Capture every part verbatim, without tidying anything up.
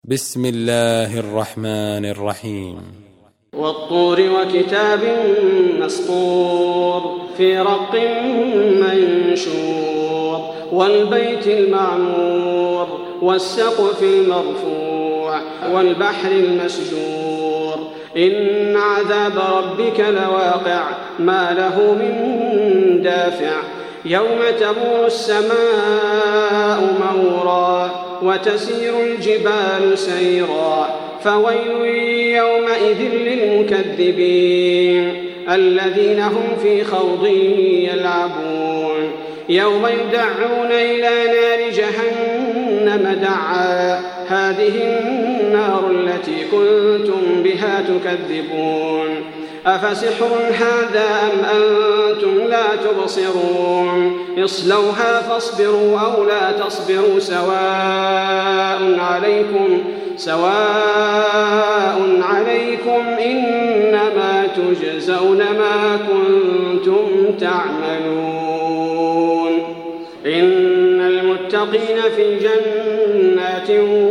بسم الله الرحمن الرحيم والطور وكتاب مسطور في رق منشور والبيت المعمور والسقف المرفوع والبحر المسجور إن عذاب ربك لواقع ما له من دافع يوم تمور السماء مورا وتسير الجبال سيرا فويل يومئذ للمكذبين الذين هم في خوض يلعبون يوم يدعون إلى نار جهنم دعا هذه النار التي كنتم بها تكذبون أفسحر هذا أم أنتم لا تبصرون اصلوها فاصبروا أو لا تصبروا سواء عليكم سواء عليكم إنما تجزون ما كنتم تعملون إن المتقين في جنات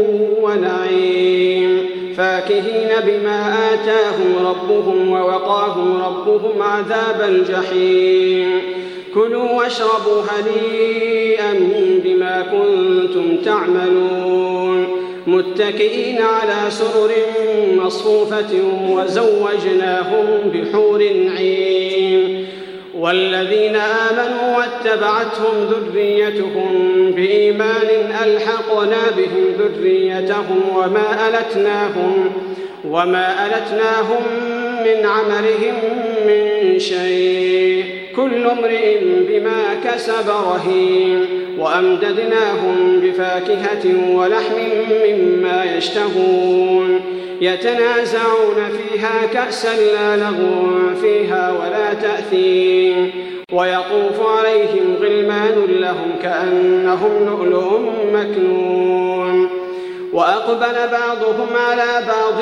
ونعيم فاكهين بما آتاهم ربهم ووقاهم ربهم عذاب الجحيم كلوا واشربوا هنيئا بما كنتم تعملون متكئين على سرر مصفوفة وزوجناهم بحور عين والذين آمنوا واتبعتهم ذريتهم بإيمان ألحقنا بهم ذريتهم وما ألتناهم وما ألتناهم من عملهم من شيء كل امرئ بما كسب رهين وأمددناهم بفاكهة ولحم مما يشتهون يتنازعون فيها كأسا لا لغو فيها ولا تأثيم ويطوف عليهم غلمان لهم كأنهم لؤلؤ مكنون وأقبل بعضهم على بعض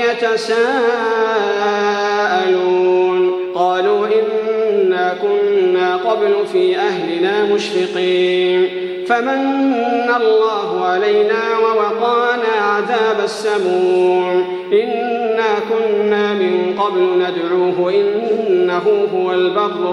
يتساءلون قالوا إنا كنا قبل في أهلنا مشفقين فمن الله علينا ووقانا عذاب السموم إنا كنا من قبل ندعوه إنه هو البر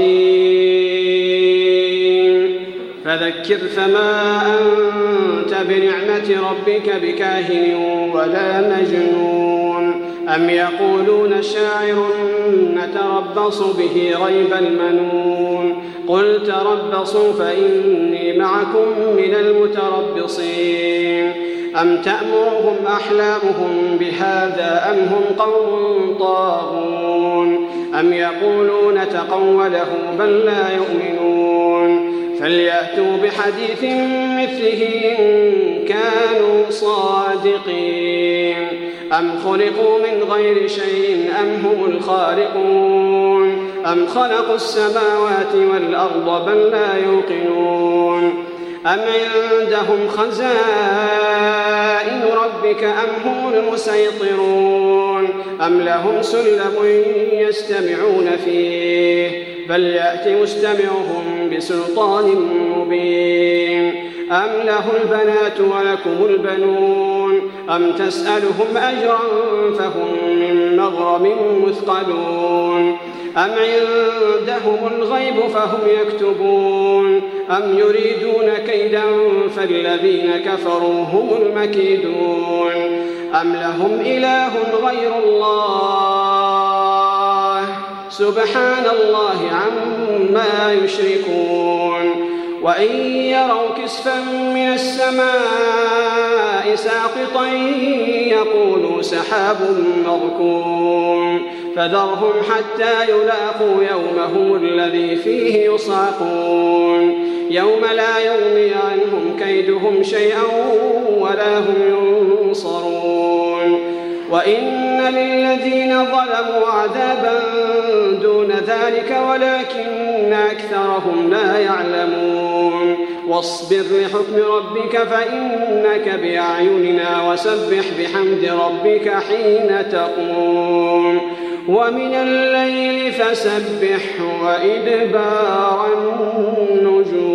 الرحيم فذكر فما أنت بنعمة ربك بكاهن ولا مجنون أم يقولون شاعر نتربص به ريب المنون قل تربصوا فإني معكم من المتربصين أم تأمرهم أحلامهم بهذا أم هم قوم طاغون أم يقولون تقوله بل لا يؤمنون فليأتوا بحديث مثله إن كانوا صادقين أم خلقوا من غير شيء أم هم الخالقون أم خلقوا السماوات والأرض بل لا يوقنون أم عندهم خزائن ربك أم هم المسيطرون أم لهم سلم يستمعون فيه بل يأتي مستمعهم بسلطان مبين أم له البنات ولكم البنون أم تسألهم أجرا فهم من مغرم مثقلون أم عندهم الغيب فهم يكتبون أم يريدون كيدا فالذين كفروا هم المكيدون أم لهم إله غير الله سبحان الله عما يشركون وإن يروا كسفا من السماء ساقطا يقولوا سحاب مركوم فذرهم حتى يلاقوا يومهم الذي فيه يصعقون يوم لا يغني عنهم كيدهم شيئا ولا هم ينصرون وإن للذين ظلموا عذابا دون ذلك ولكن أكثرهم لا يعلمون واصبر لحكم ربك فإنك بأعيننا وسبح بحمد ربك حين تقوم ومن الليل فسبح وإدبار النجوم.